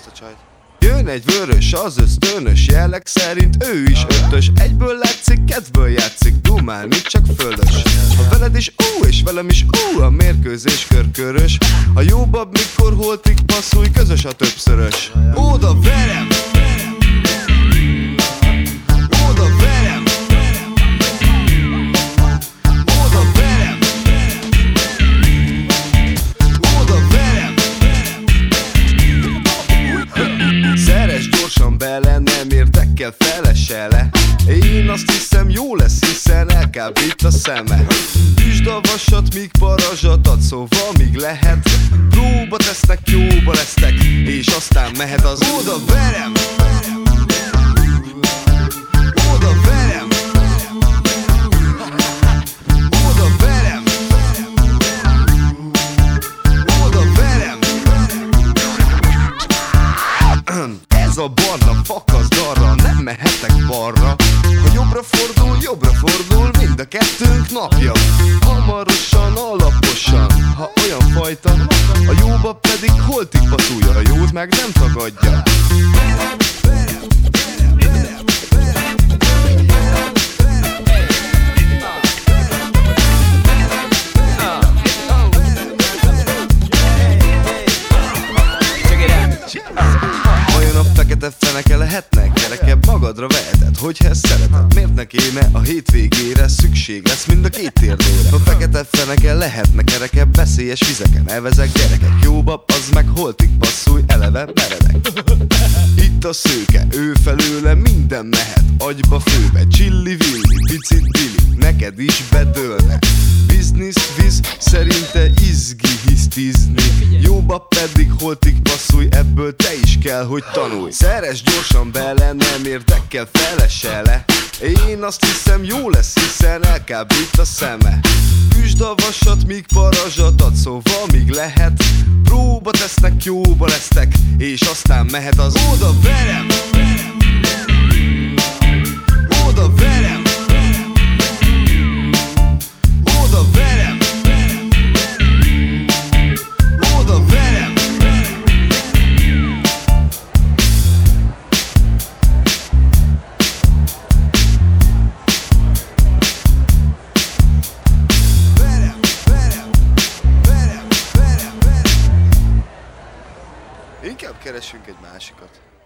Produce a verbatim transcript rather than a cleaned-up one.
azt a csajt. Jön egy vörös, az ösztönös jelleg szerint ő is ötös. Egyből látszik, kedvből játszik, dumálni csak fölös. Ha veled is ú, és velem is ú, a mérkőzés körkörös. A jóbabb mikor holtig passzulj, közös a többszörös. Oda verem! Oda verem! Oda verem! Oda verem! Szeres gyorsan bele, nem érdekel felese le. Én azt hiszem jó lesz, hiszen elkábít a szeme. Üsd a vasat, míg parazsat ad, szóval míg lehet. Próba tesznek, jóba lesztek, és aztán mehet az oda verem! Oda verem! Oda verem! Oda verem! Ez a barna fakaszt arra, nem mehetek balra. Ha jobbra fordul, jobbra fordul, mind a kettőnk napja. Hamarosan, alaposan, ha olyan fajta. A jóba pedig holtig passzulja, a jót meg nem tagadja. Fekete feneke lehetnek, kerekebb magadra veheted, hogyha ezt szereted. Miért ne kéne a hétvégére, szükség lesz mind a két térdére. A fekete feneke lehetnek, kerekebb veszélyes vizeken elvezek gyerekek. Jóba, az meg holtig passzulj, eleve meredek. Itt a szőke, ő felőle minden mehet, agyba főbe, csilli-villi, picit billi, neked is bedőlne. Biznisz, visz, szerinte izgi hisztizni. Jóba pedig holtig passzulj, ebből te is kell, hogy tanulj. Szeres gyorsan bele, nem érdekel felese le. Én azt hiszem jó lesz, hiszen elkábít a szeme. Üsd a vasat, míg parazsat ad, szóval míg lehet. Próba tesznek, jóba lesztek, és aztán mehet az oda verem! Oda verem! Oda verem! Oda verem! Verem, verem, verem, verem, verem. Inkább keresünk egy másikat.